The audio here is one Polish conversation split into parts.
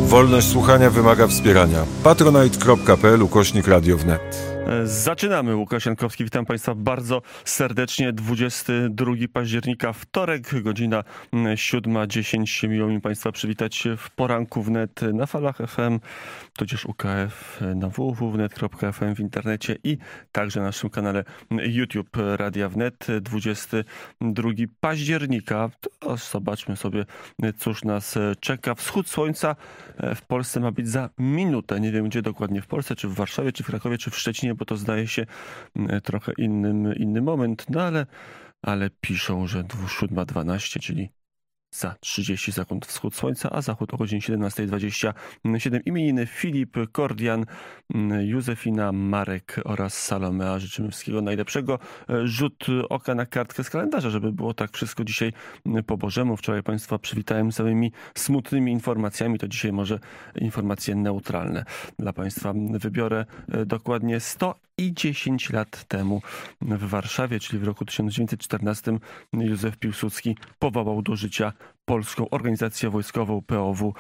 Wolność słuchania wymaga wspierania. patronite.pl/Radio wnet. Zaczynamy. Łukasz Jankowski, witam Państwa bardzo serdecznie. 22 października, wtorek, godzina 7:10. Miło mi Państwa przywitać w poranku wnet na falach FM, tudzież UKF, na www.wnet.fm w internecie i także na naszym kanale YouTube Radia Wnet. 22 października. To zobaczmy sobie, cóż nas czeka. Wschód słońca w Polsce ma być za minutę. Nie wiem, gdzie dokładnie w Polsce, czy w Warszawie, czy w Krakowie, czy w Szczecinie, bo to zdaje się trochę inny moment, no ale piszą, że 7:12, czyli za 30 sekund wschód słońca, a zachód o godzinie 17:27. Imieniny Filip, Kordian, Józefina, Marek oraz Salomea. Życzymy wszystkiego najlepszego. Rzut oka na kartkę z kalendarza, żeby było tak wszystko dzisiaj po Bożemu. Wczoraj Państwa przywitałem samymi smutnymi informacjami, to dzisiaj może informacje neutralne dla Państwa. Wybiorę dokładnie 110 lat temu w Warszawie, czyli w roku 1914, Józef Piłsudski powołał do życia Polską Organizację Wojskową POW.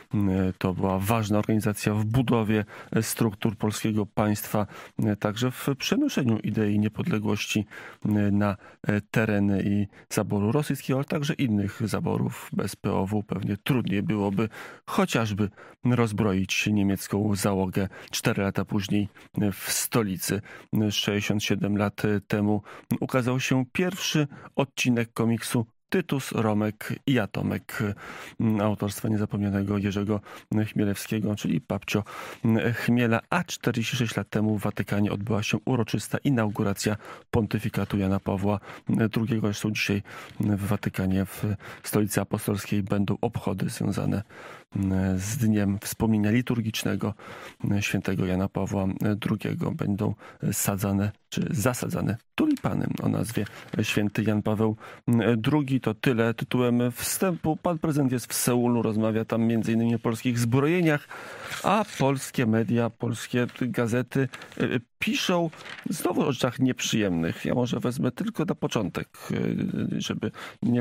To była ważna organizacja w budowie struktur polskiego państwa, także w przenoszeniu idei niepodległości na tereny i zaboru rosyjskiego, ale także innych zaborów. Bez POW pewnie trudniej byłoby chociażby rozbroić niemiecką załogę 4 lata później w stolicy. 67 lat temu ukazał się pierwszy odcinek komiksu Tytus, Romek i Atomek autorstwa niezapomnianego Jerzego Chmielewskiego, czyli Papcio Chmiela, a 46 lat temu w Watykanie odbyła się uroczysta inauguracja pontyfikatu Jana Pawła II. Zresztą dzisiaj w Watykanie, w stolicy apostolskiej, będą obchody związane z dniem wspomnienia liturgicznego świętego Jana Pawła II. Będą sadzane czy zasadzane tulipany o nazwie święty Jan Paweł II. To tyle tytułem wstępu. Pan prezydent jest w Seulu, rozmawia tam m.in. o polskich zbrojeniach, a polskie media, polskie gazety piszą znowu o rzeczach nieprzyjemnych. Ja może wezmę tylko na początek, żeby nie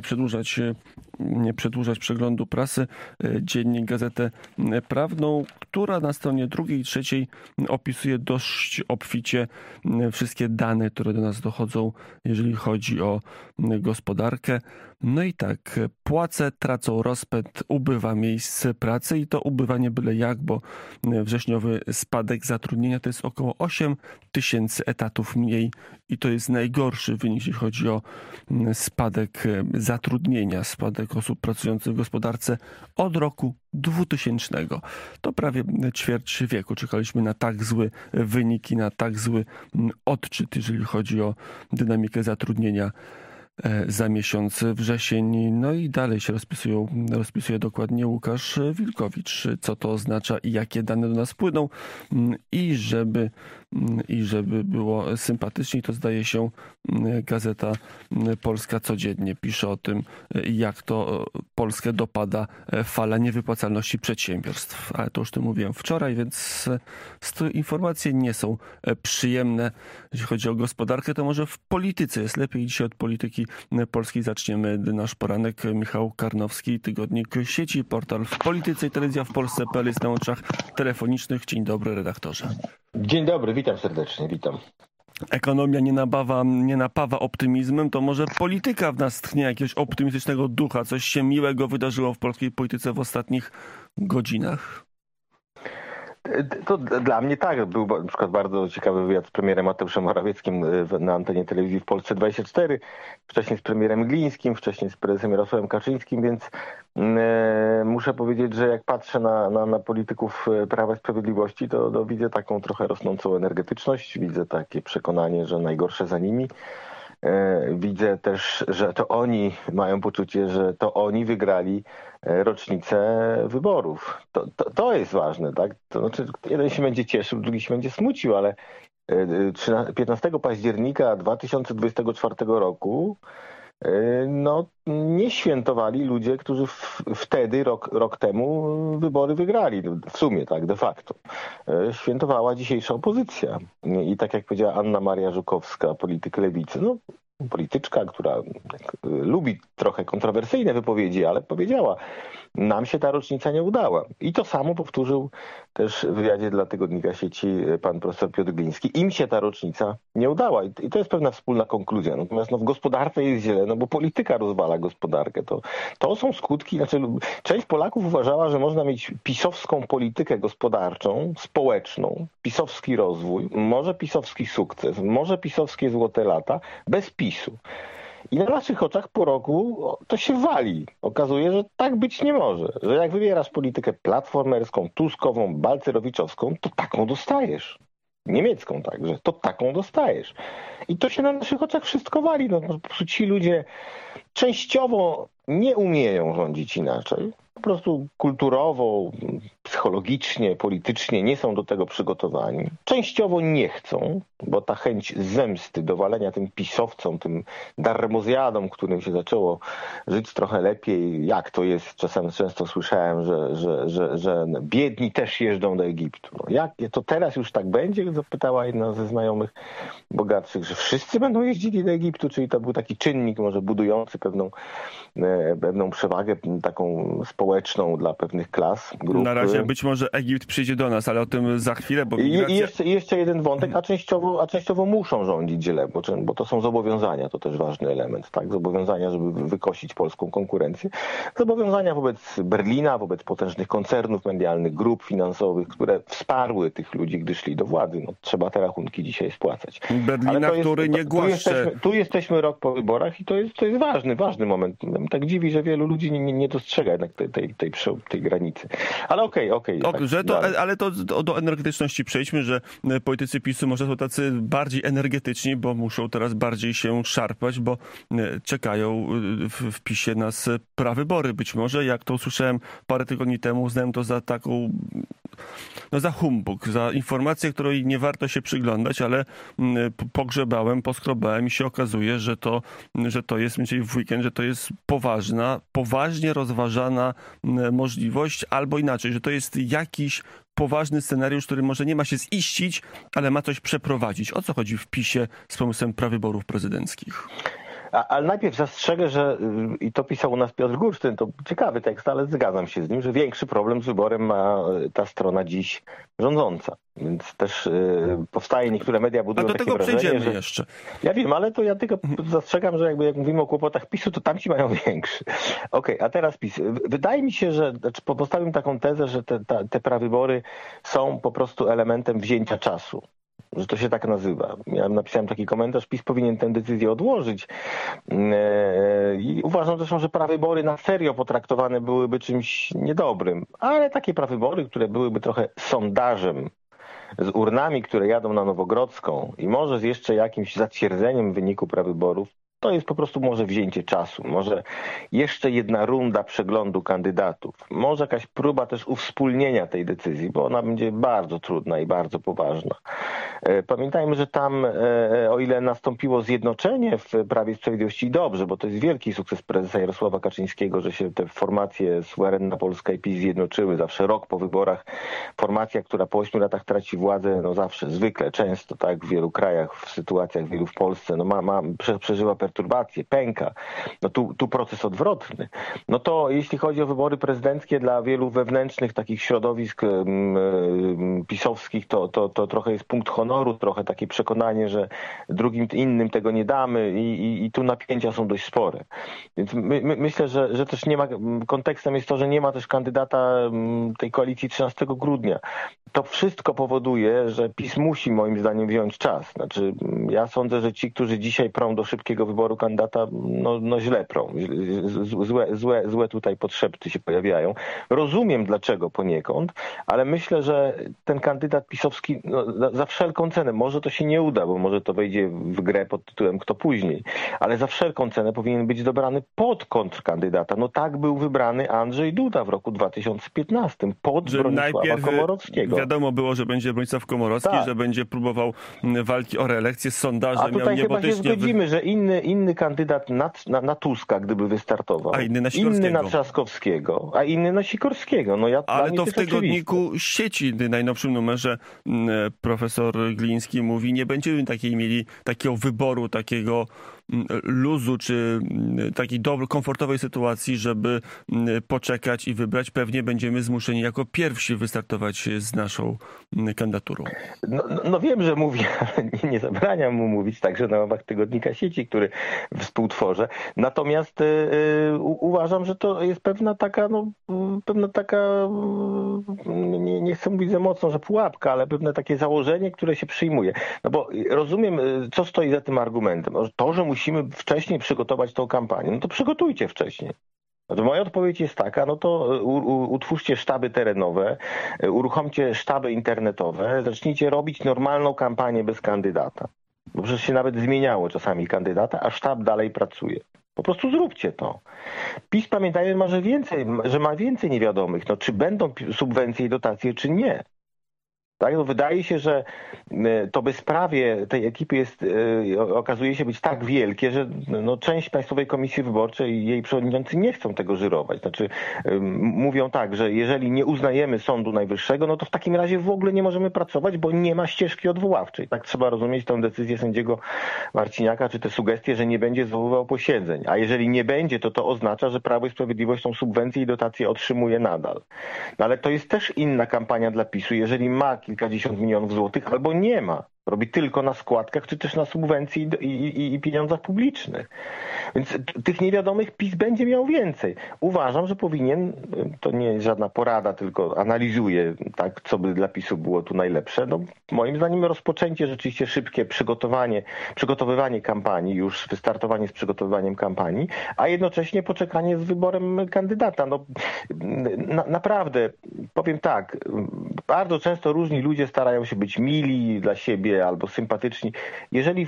przedłużać przeglądu prasy. Dziennik Gazetę Prawną, która na stronie 2 i 3 opisuje dość obficie wszystkie dane, które do nas dochodzą, jeżeli chodzi o gospodarkę. No i tak, płace tracą rozpęd, ubywa miejsc pracy i to ubywanie byle jak, bo wrześniowy spadek zatrudnienia to jest około 8 tysięcy etatów mniej i to jest najgorszy wynik, jeśli chodzi o spadek zatrudnienia, spadek osób pracujących w gospodarce od roku 2000. To prawie ćwierć wieku czekaliśmy na tak zły wynik i na tak zły odczyt, jeżeli chodzi o dynamikę zatrudnienia za miesiąc wrzesień. No i dalej się rozpisuje dokładnie Łukasz Wilkowicz, co to oznacza i jakie dane do nas płyną. I żeby było sympatyczniej, to zdaje się Gazeta Polska codziennie pisze o tym, jak to Polskę dopada fala niewypłacalności przedsiębiorstw. Ale to już tym mówiłem wczoraj, więc informacje nie są przyjemne. Jeśli chodzi o gospodarkę, to może w polityce jest lepiej. Dzisiaj od polityki polskiej zaczniemy nasz poranek. Michał Karnowski, tygodnik Sieci, portal w polityce i telewizja w Polsce.pl jest na łączach telefonicznych. Dzień dobry, redaktorze. Dzień dobry, witam serdecznie, witam. Ekonomia nie napawa optymizmem, to może polityka w nas tchnie jakiegoś optymistycznego ducha? Coś się miłego wydarzyło w polskiej polityce w ostatnich godzinach? To dla mnie tak. Był na przykład bardzo ciekawy wywiad z premierem Mateuszem Morawieckim na antenie telewizji w Polsce 24, wcześniej z premierem Glińskim, wcześniej z prezesem Jarosławem Kaczyńskim, więc muszę powiedzieć, że jak patrzę na polityków Prawa i Sprawiedliwości, to widzę taką trochę rosnącą energetyczność, widzę takie przekonanie, że najgorsze za nimi. Widzę też, że to oni mają poczucie, że to oni wygrali rocznicę wyborów. To jest ważne, tak? To znaczy, jeden się będzie cieszył, drugi się będzie smucił, ale 15 października 2024 roku nie świętowali ludzie, którzy wtedy, rok temu, wybory wygrali. W sumie tak, de facto. Świętowała dzisiejsza opozycja. I tak jak powiedziała Anna Maria Żukowska, polityk lewicy, polityczka, która lubi trochę kontrowersyjne wypowiedzi, ale powiedziała, nam się ta rocznica nie udała. I to samo powtórzył też w wywiadzie dla tygodnika Sieci pan profesor Piotr Gliński. Im się ta rocznica nie udała. I to jest pewna wspólna konkluzja. Natomiast w gospodarce jest źle, bo polityka rozwala gospodarkę. To są skutki. Część Polaków uważała, że można mieć pisowską politykę gospodarczą, społeczną, pisowski rozwój, może pisowski sukces, może pisowskie złote lata, bez PiSu. I na naszych oczach po roku to się wali. Okazuje, że tak być nie może. Że jak wybierasz politykę platformerską, tuskową, balcerowiczowską, to taką dostajesz. Niemiecką także, to taką dostajesz. I to się na naszych oczach wszystko wali. Po prostu ci ludzie częściowo nie umieją rządzić inaczej. Po prostu kulturowo, psychologicznie, politycznie nie są do tego przygotowani. Częściowo nie chcą, bo ta chęć zemsty, dowalenia tym pisowcom, tym darmozjadom, którym się zaczęło żyć trochę lepiej, jak to jest, czasem często słyszałem, że biedni też jeżdżą do Egiptu. Jak to teraz już tak będzie? Zapytała jedna ze znajomych bogatszych, że wszyscy będą jeździli do Egiptu, czyli to był taki czynnik może budujący pewną przewagę taką społeczną dla pewnych klas, grup. Na razie być może Egipt przyjdzie do nas, ale o tym za chwilę, bo migracja... I jeszcze jeden wątek, a częściowo muszą rządzić źle, bo to są zobowiązania, to też ważny element, tak? Zobowiązania, żeby wykosić polską konkurencję. Zobowiązania wobec Berlina, wobec potężnych koncernów medialnych, grup finansowych, które wsparły tych ludzi, gdy szli do władzy. Trzeba te rachunki dzisiaj spłacać. Berlina, który nie głaszcze... Tu jesteśmy rok po wyborach i to jest ważny moment. Tak dziwi, że wielu ludzi nie dostrzega jednak tej granicy. Ale okej. Dobrze, ale to do energetyczności przejdźmy, że politycy PiS-u może są tacy bardziej energetyczni, bo muszą teraz bardziej się szarpać, bo czekają w PiS-ie nas prawybory. Być może, jak to usłyszałem parę tygodni temu, uznałem to za taką, za humbug, za informację, której nie warto się przyglądać, ale pogrzebałem, poskrobałem i się okazuje, że to jest, czyli w weekend, że to jest poważnie rozważana możliwość, albo inaczej, że to jest jakiś poważny scenariusz, który może nie ma się ziścić, ale ma coś przeprowadzić. O co chodzi w PiS-ie z pomysłem prawyborów prezydenckich? Ale najpierw zastrzegę, że i to pisał u nas Piotr Gursztyn, to ciekawy tekst, ale zgadzam się z nim, że większy problem z wyborem ma ta strona dziś rządząca. Więc też powstaje, niektóre media budują takie wrażenie, do tego przejdziemy jeszcze. Ja wiem, ale to ja tylko zastrzegam, że jak mówimy o kłopotach PiS-u, to tamci mają większy. Okej, a teraz PiS. Wydaje mi się, że postawiam taką tezę, że te prawybory są po prostu elementem wzięcia czasu. Że to się tak nazywa. Ja napisałem taki komentarz, PiS powinien tę decyzję odłożyć. I uważam zresztą, że prawybory na serio potraktowane byłyby czymś niedobrym. Ale takie prawybory, które byłyby trochę sondażem, z urnami, które jadą na Nowogrodzką i może z jeszcze jakimś zatwierdzeniem wyniku prawyborów, to jest po prostu może wzięcie czasu, może jeszcze jedna runda przeglądu kandydatów, może jakaś próba też uwspólnienia tej decyzji, bo ona będzie bardzo trudna i bardzo poważna. Pamiętajmy, że tam, o ile nastąpiło zjednoczenie w Prawie i Sprawiedliwości, dobrze, bo to jest wielki sukces prezesa Jarosława Kaczyńskiego, że się te formacje Suwerenna Polska i PiS zjednoczyły. Zawsze rok po wyborach formacja, która po 8 latach traci władzę, zawsze, zwykle, często, tak, w wielu krajach, w sytuacjach wielu w Polsce, przeżyła perturbacje, pęka. Tu proces odwrotny. To jeśli chodzi o wybory prezydenckie dla wielu wewnętrznych takich środowisk pisowskich, to trochę jest punkt honoru, trochę takie przekonanie, że drugim innym tego nie damy i tu napięcia są dość spore. Więc myślę, że też nie ma, kontekstem jest to, że nie ma też kandydata tej koalicji 13 grudnia. To wszystko powoduje, że PiS musi moim zdaniem wziąć czas. Znaczy, ja sądzę, że ci, którzy dzisiaj prą do szybkiego wyboru kandydata, źle prą. Złe tutaj podszepty się pojawiają. Rozumiem dlaczego poniekąd, ale myślę, że ten kandydat pisowski za wszelką cenę, może to się nie uda, bo może to wejdzie w grę pod tytułem kto później, ale za wszelką cenę powinien być dobrany pod kontrkandydata. Tak był wybrany Andrzej Duda w roku 2015 pod Bronisława Komorowskiego. Wiadomo było, że będzie Bronisław Komorowski, tak, że będzie próbował walki o reelekcję z sondażem. A tutaj chyba się zgodzimy, że inny kandydat na Tuska, gdyby wystartował. A inny na Sikorskiego. Inny na Trzaskowskiego, a inny na Sikorskiego. Ale to w tygodniku Sieci, najnowszym numerze, profesor Gliński mówi, nie będziemy mieli takiego wyboru, takiego luzu, czy takiej komfortowej sytuacji, żeby poczekać i wybrać. Pewnie będziemy zmuszeni jako pierwsi wystartować z naszą kandydaturą. No wiem, że mówi, ale nie zabraniam mu mówić, także na łamach Tygodnika Sieci, który współtworzę. Natomiast uważam, że to jest pewna taka, nie chcę mówić za mocno, że pułapka, ale pewne takie założenie, które się przyjmuje. No bo rozumiem, co stoi za tym argumentem. To, że musimy wcześniej przygotować tą kampanię, no to przygotujcie wcześniej. No to moja odpowiedź jest taka, no to utwórzcie sztaby terenowe, uruchomcie sztaby internetowe, zacznijcie robić normalną kampanię bez kandydata. Bo przecież się nawet zmieniało czasami kandydata, a sztab dalej pracuje. Po prostu zróbcie to. PiS, pamiętajmy, że ma więcej niewiadomych. No, czy będą subwencje i dotacje, czy nie. Tak? No, wydaje się, że to bezprawie tej ekipy okazuje się być tak wielkie, że część Państwowej Komisji Wyborczej i jej przewodniczący nie chcą tego żyrować. Znaczy mówią tak, że jeżeli nie uznajemy Sądu Najwyższego, no to w takim razie w ogóle nie możemy pracować, bo nie ma ścieżki odwoławczej. Tak trzeba rozumieć tę decyzję sędziego Marciniaka, czy te sugestie, że nie będzie zwoływał posiedzeń. A jeżeli nie będzie, to oznacza, że Prawo i Sprawiedliwość tą subwencję i dotację otrzymuje nadal. No ale to jest też inna kampania dla PiS-u. Jeżeli ma kilkadziesiąt milionów złotych, albo nie ma. Robi tylko na składkach, czy też na subwencji i pieniądzach publicznych. Więc tych niewiadomych PiS będzie miał więcej. Uważam, że powinien, to nie jest żadna porada, tylko analizuję, tak, co by dla PiS-u było tu najlepsze. No, moim zdaniem rozpoczęcie rzeczywiście szybkie przygotowywanie kampanii, już wystartowanie z przygotowywaniem kampanii, a jednocześnie poczekanie z wyborem kandydata. No, naprawdę, powiem tak, bardzo często różni ludzie starają się być mili dla siebie, albo sympatyczni. Jeżeli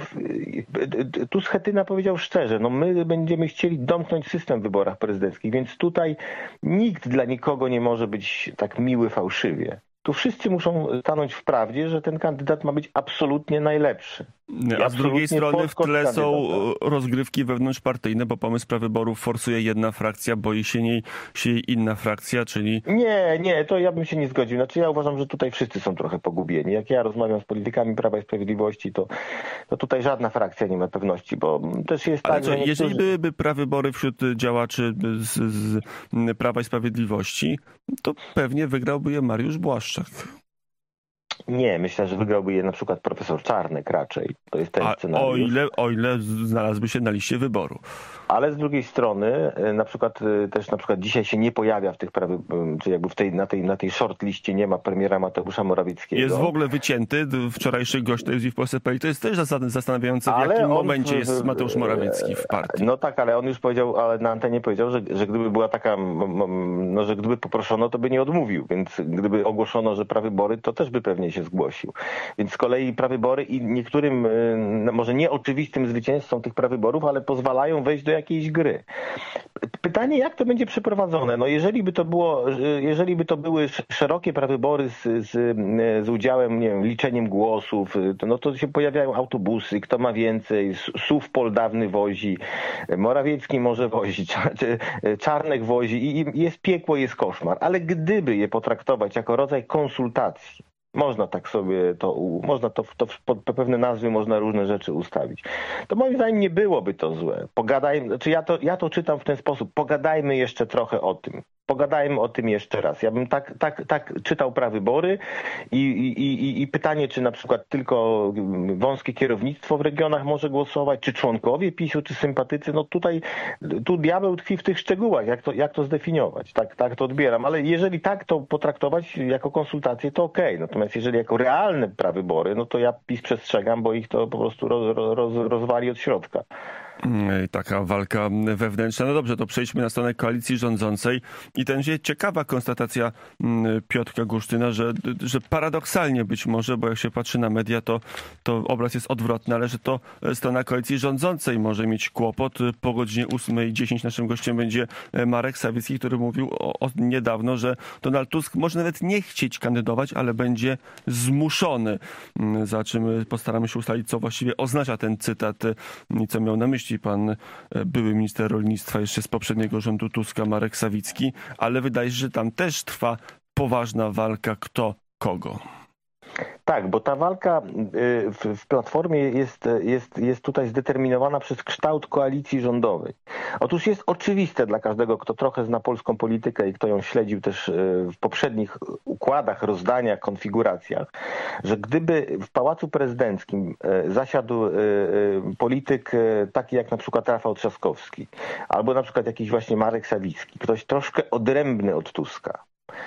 tu Schetyna powiedział szczerze, no my będziemy chcieli domknąć system w wyborach prezydenckich, więc tutaj nikt dla nikogo nie może być tak miły fałszywie. Tu wszyscy muszą stanąć w prawdzie, że ten kandydat ma być absolutnie najlepszy. A z drugiej strony w tle są rozgrywki wewnątrzpartyjne, bo pomysł prawyborów forsuje jedna frakcja, boi się jej inna frakcja, czyli... Nie, to ja bym się nie zgodził. Znaczy ja uważam, że tutaj wszyscy są trochę pogubieni. Jak ja rozmawiam z politykami Prawa i Sprawiedliwości, to tutaj żadna frakcja nie ma pewności, bo też jest Ale tak, co, że jeżeli byłyby prawybory wśród działaczy z Prawa i Sprawiedliwości, to pewnie wygrałby je Mariusz Błaszczak. Nie, myślę, że wygrałby je na przykład profesor Czarnek raczej. To jest ten scenariusz. O ile znalazłby się na liście wyboru. Ale z drugiej strony na przykład dzisiaj się nie pojawia w tych czy jakby na tej short liście nie ma premiera Mateusza Morawieckiego. Jest w ogóle wycięty. Wczorajszy gość telewizji w Polsce.pl. To jest też zastanawiające, w jakim momencie jest Mateusz Morawiecki w partii. No tak, ale on już powiedział, ale na antenie powiedział, że gdyby była taka, że gdyby poproszono, to by nie odmówił. Więc gdyby ogłoszono, że prawybory, to też by pewnie się zgłosił. Więc z kolei prawybory i niektórym, może nie oczywistym zwycięzcom tych prawyborów, ale pozwalają wejść do jakiejś gry. Pytanie, jak to będzie przeprowadzone? No jeżeli by to były szerokie prawybory z udziałem, nie wiem, liczeniem głosów, no to się pojawiają autobusy, kto ma więcej, SUV Pol dawny wozi, Morawiecki może wozić, Czarnek wozi i jest piekło, jest koszmar. Ale gdyby je potraktować jako rodzaj konsultacji, można tak sobie można to pod pewne nazwy można różne rzeczy ustawić. To moim zdaniem nie byłoby to złe. Ja to czytam w ten sposób. Pogadajmy jeszcze trochę o tym. Pogadajmy o tym jeszcze raz. Ja bym tak czytał prawybory i pytanie, czy na przykład tylko wąskie kierownictwo w regionach może głosować, czy członkowie PiS-u, czy sympatycy. No tu diabeł tkwi w tych szczegółach, jak to zdefiniować. Tak to odbieram. Ale jeżeli tak to potraktować jako konsultacje, to okej. Natomiast jeżeli jako realne prawybory, no to ja PiS przestrzegam, bo ich to po prostu rozwali od środka. Taka walka wewnętrzna. No dobrze, to przejdźmy na stronę koalicji rządzącej i będzie ciekawa konstatacja Piotrka Gusztyna, że paradoksalnie być może, bo jak się patrzy na media, to obraz jest odwrotny, ale że to strona koalicji rządzącej może mieć kłopot. Po godzinie 8:10 naszym gościem będzie Marek Sawicki, który mówił niedawno, że Donald Tusk może nawet nie chcieć kandydować, ale będzie zmuszony. Za czym postaramy się ustalić, co właściwie oznacza ten cytat i co miał na myśli pan były minister rolnictwa jeszcze z poprzedniego rządu Tuska, Marek Sawicki, ale wydaje się, że tam też trwa poważna walka kto kogo. Tak, bo ta walka w Platformie jest tutaj zdeterminowana przez kształt koalicji rządowej. Otóż jest oczywiste dla każdego, kto trochę zna polską politykę i kto ją śledził też w poprzednich układach, rozdaniach, konfiguracjach, że gdyby w Pałacu Prezydenckim zasiadł polityk taki jak na przykład Rafał Trzaskowski, albo na przykład jakiś właśnie Marek Sawicki, ktoś troszkę odrębny od Tuska,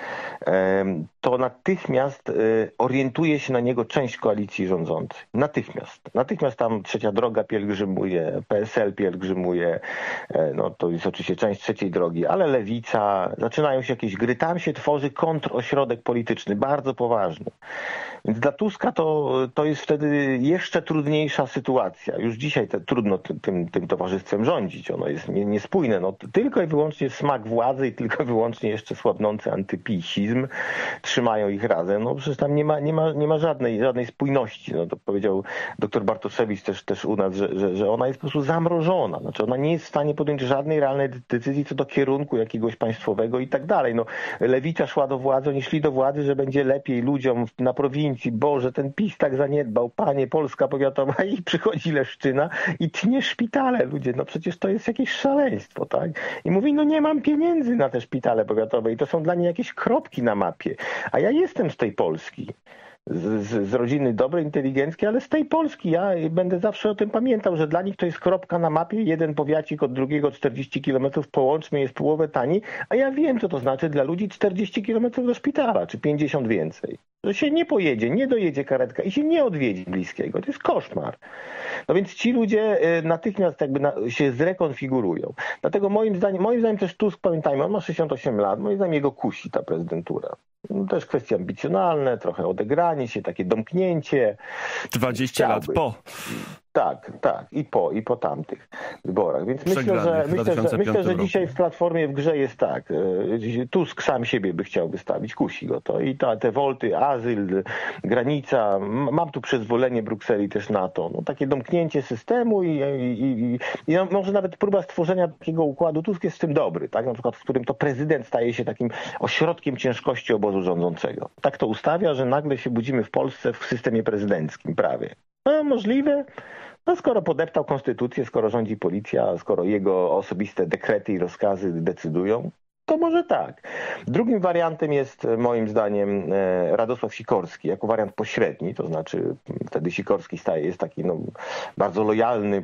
to natychmiast orientuje się na niego część koalicji rządzącej. Natychmiast. Natychmiast tam Trzecia Droga pielgrzymuje, PSL pielgrzymuje, no to jest oczywiście część Trzeciej Drogi, ale Lewica, zaczynają się jakieś gry. Tam się tworzy kontrośrodek polityczny, bardzo poważny. Więc dla Tuska to jest wtedy jeszcze trudniejsza sytuacja. Już dzisiaj trudno tym towarzystwem rządzić. Ono jest niespójne. No, tylko i wyłącznie smak władzy i tylko i wyłącznie jeszcze słabnący antypisizm trzymają ich razem. No przecież tam nie ma żadnej spójności. No, to powiedział dr Bartoszewicz też u nas, że ona jest po prostu zamrożona. Znaczy ona nie jest w stanie podjąć żadnej realnej decyzji co do kierunku jakiegoś państwowego i tak dalej. No, Lewica szła do władzy, oni szli do władzy, że będzie lepiej ludziom na prowincji. Boże, ten PiS tak zaniedbał, panie, Polska powiatowa i przychodzi Leszczyna i tnie szpitale, ludzie, no przecież to jest jakieś szaleństwo, tak? I mówi, no nie mam pieniędzy na te szpitale powiatowe i to są dla mnie jakieś kropki na mapie, a ja jestem z tej Polski. Z rodziny dobrej, inteligenckiej, ale z tej Polski. Ja będę zawsze o tym pamiętał, że dla nich to jest kropka na mapie, jeden powiacik od drugiego 40 kilometrów, połączmy, jest połowę taniej, a ja wiem, co to znaczy dla ludzi 40 kilometrów do szpitala, czy 50 więcej. Że się nie pojedzie, nie dojedzie karetka i się nie odwiedzi bliskiego. To jest koszmar. No więc ci ludzie natychmiast jakby się zrekonfigurują. Dlatego moim zdaniem też Tusk, pamiętajmy, on ma 68 lat, moim zdaniem jego kusi ta prezydentura. No, też kwestie ambicjonalne, trochę odegranie się, takie domknięcie. 20 lat po. Tak. I po tamtych wyborach. Więc myślę, że dzisiaj w Platformie w grze jest tak. Tusk sam siebie by chciał wystawić, kusi go to. I te wolty, azyl, granica. Mam tu przyzwolenie Brukseli też na to. No, takie domknięcie systemu i może nawet próba stworzenia takiego układu. Tusk jest w tym dobry, tak? Na przykład w którym to prezydent staje się takim ośrodkiem ciężkości obozu rządzącego. Tak to ustawia, że nagle się budzimy w Polsce w systemie prezydenckim prawie. No, możliwe. No skoro podeptał konstytucję, skoro rządzi policja, skoro jego osobiste dekrety i rozkazy decydują, to może tak. Drugim wariantem jest moim zdaniem Radosław Sikorski jako wariant pośredni, to znaczy wtedy Sikorski jest taki bardzo lojalny,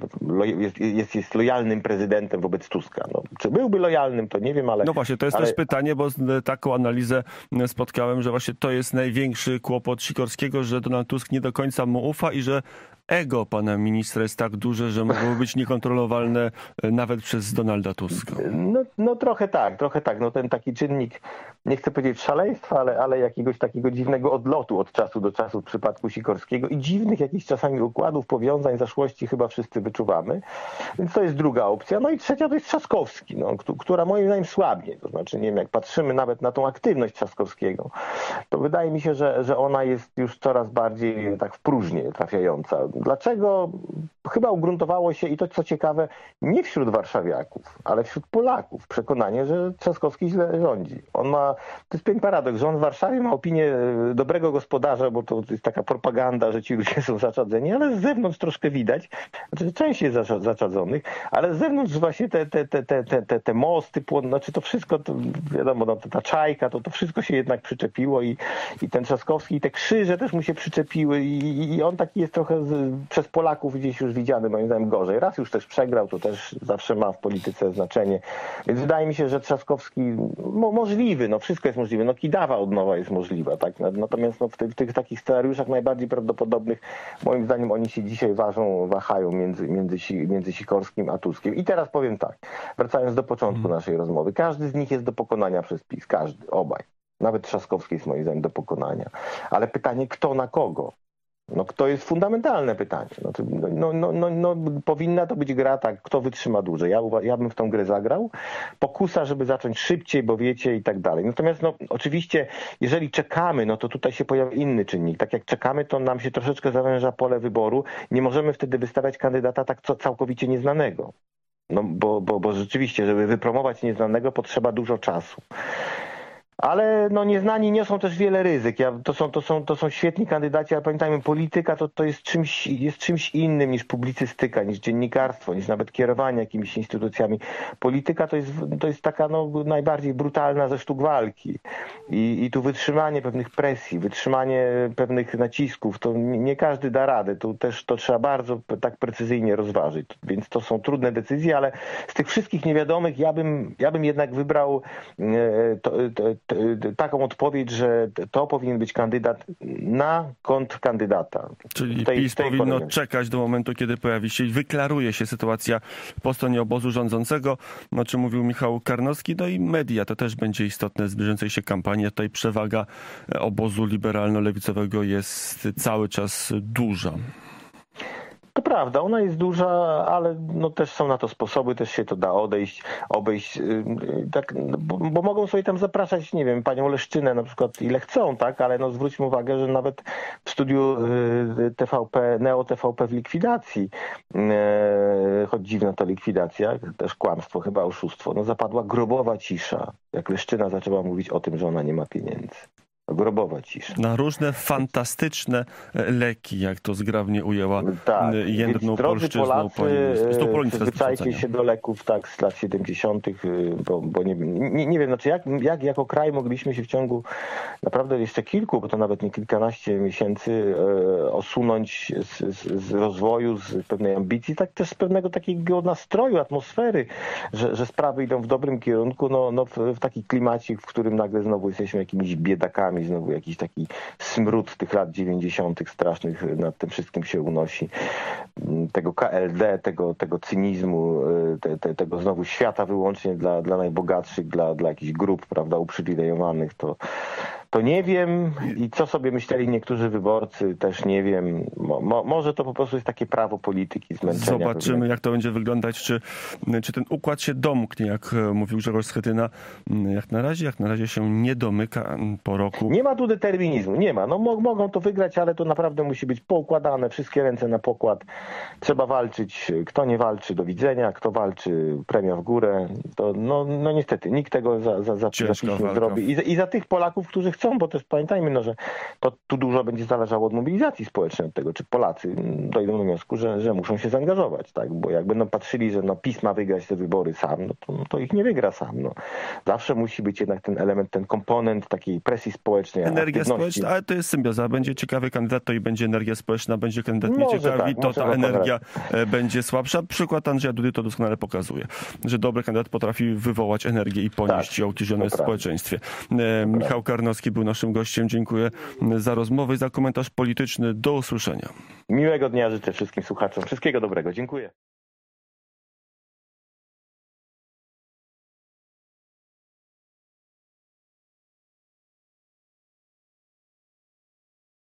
jest lojalnym prezydentem wobec Tuska. No, czy byłby lojalnym, to nie wiem, ale... No właśnie, to jest też pytanie, bo taką analizę spotkałem, że właśnie to jest największy kłopot Sikorskiego, że Donald Tusk nie do końca mu ufa i że ego pana ministra jest tak duże, że mogłoby być niekontrolowalne nawet przez Donalda Tuska. No trochę tak. No ten taki czynnik, nie chcę powiedzieć szaleństwa, ale jakiegoś takiego dziwnego odlotu od czasu do czasu w przypadku Sikorskiego i dziwnych jakichś czasami układów, powiązań, zaszłości chyba wszyscy wyczuwamy. Więc to jest druga opcja. No i trzecia to jest Trzaskowski, która moim zdaniem słabnie. To znaczy, nie wiem, jak patrzymy nawet na tą aktywność Trzaskowskiego, to wydaje mi się, że ona jest już coraz bardziej tak w próżnię trafiająca. Dlaczego? Chyba ugruntowało się, i to co ciekawe, nie wśród warszawiaków, ale wśród Polaków. Przekonanie, że Trzaskowski źle rządzi. To jest pewien paradoks, że on w Warszawie ma opinię dobrego gospodarza, bo to jest taka propaganda, że ci ludzie są zaczadzeni, ale z zewnątrz troszkę widać, znaczy część jest zaczadzonych, ale z zewnątrz właśnie te mosty, znaczy to wszystko, to wiadomo, ta czajka, to wszystko się jednak przyczepiło i ten Trzaskowski, i te krzyże też mu się przyczepiły i on taki jest trochę przez Polaków gdzieś już widziany, moim zdaniem, gorzej. Raz już też przegrał, to też zawsze ma w polityce znaczenie. Więc wydaje mi się, że Trzaskowski możliwy, wszystko jest możliwe. Kidawa od nowa jest możliwa, tak? Natomiast w tych scenariuszach najbardziej prawdopodobnych, moim zdaniem, oni się dzisiaj wahają między Sikorskim a Tuskiem. I teraz powiem tak, wracając do początku naszej rozmowy, każdy z nich jest do pokonania przez PiS, każdy, obaj. Nawet Trzaskowski jest moim zdaniem do pokonania. Ale pytanie, kto na kogo? To jest fundamentalne pytanie. Powinna to być gra tak, kto wytrzyma dłużej. Ja bym w tą grę zagrał. Pokusa, żeby zacząć szybciej, bo wiecie i tak dalej. Natomiast oczywiście, jeżeli czekamy, to tutaj się pojawia inny czynnik. Tak jak czekamy, to nam się troszeczkę zawęża pole wyboru. Nie możemy wtedy wystawiać kandydata tak całkowicie nieznanego. Bo rzeczywiście, żeby wypromować nieznanego, potrzeba dużo czasu. Ale no nieznani niosą też wiele ryzyk. To są świetni kandydaci, ale pamiętajmy, polityka to jest czymś innym niż publicystyka, niż dziennikarstwo, niż nawet kierowanie jakimiś instytucjami. Polityka to jest taka no, najbardziej brutalna ze sztuk walki. I tu wytrzymanie pewnych presji, wytrzymanie pewnych nacisków, to nie każdy da radę. Tu też to trzeba bardzo tak precyzyjnie rozważyć. Więc to są trudne decyzje, ale z tych wszystkich niewiadomych ja bym jednak wybrał taką odpowiedź, że to powinien być kandydat na kontrkandydata. Czyli PiS powinno czekać do momentu, kiedy pojawi się i wyklaruje się sytuacja po stronie obozu rządzącego, o czym mówił Michał Karnowski. No i media, to też będzie istotne w zbliżającej się kampanii. Tutaj przewaga obozu liberalno-lewicowego jest cały czas duża. To prawda, ona jest duża, ale no też są na to sposoby, też się to da obejść, tak, bo mogą sobie tam zapraszać, nie wiem, panią Leszczynę na przykład ile chcą, tak, ale no zwróćmy uwagę, że nawet w studiu TVP, Neo TVP w likwidacji, choć dziwna to likwidacja, też kłamstwo, chyba oszustwo, no zapadła grobowa cisza, jak Leszczyna zaczęła mówić o tym, że ona nie ma pieniędzy. Grobowa cisza. Na różne fantastyczne leki, jak to zgrabnie ujęła jędrną polszczyzną pani przyzwyczajcie się do leków tak z lat 70., bo nie wiem, znaczy jak jako kraj mogliśmy się w ciągu naprawdę jeszcze kilku, bo to nawet nie kilkanaście miesięcy osunąć z rozwoju, z pewnej ambicji, tak też z pewnego takiego nastroju, atmosfery, że sprawy idą w dobrym kierunku, no w takim klimacie, w którym nagle znowu jesteśmy jakimiś biedakami, znowu jakiś taki smród tych lat 90. strasznych nad tym wszystkim się unosi. Tego KLD, tego cynizmu, tego znowu świata wyłącznie dla najbogatszych, dla jakichś grup, prawda, uprzywilejowanych, to nie wiem i co sobie myśleli niektórzy wyborcy, też nie wiem. Może to po prostu jest takie prawo polityki, zmęczenia. Zobaczymy, jak to będzie wyglądać, czy ten układ się domknie, jak mówił Grzegorz Schetyna. Jak na razie się nie domyka po roku. Nie ma tu determinizmu, nie ma. No mogą to wygrać, ale to naprawdę musi być poukładane, wszystkie ręce na pokład. Trzeba walczyć. Kto nie walczy, do widzenia. Kto walczy, premia w górę. To no niestety, nikt tego za PiS nie zrobi. I za tych Polaków, którzy chcą, bo też pamiętajmy, no, że to tu dużo będzie zależało od mobilizacji społecznej, od tego, czy Polacy dojdą do wniosku, że muszą się zaangażować, tak? Bo jak będą patrzyli, że no, PiS ma wygrać te wybory sam, no to ich nie wygra sam. No. Zawsze musi być jednak ten element, ten komponent takiej presji społecznej. Energia społeczna, ale to jest symbioza. Będzie ciekawy kandydat, to i będzie energia społeczna, będzie kandydat nieciekawy, to ta energia będzie słabsza. Przykład Andrzeja Dudy to doskonale pokazuje, że dobry kandydat potrafi wywołać energię i ponieść ją w społeczeństwie. Michał Karnowski był naszym gościem. Dziękuję za rozmowę i za komentarz polityczny. Do usłyszenia. Miłego dnia życzę wszystkim słuchaczom. Wszystkiego dobrego. Dziękuję.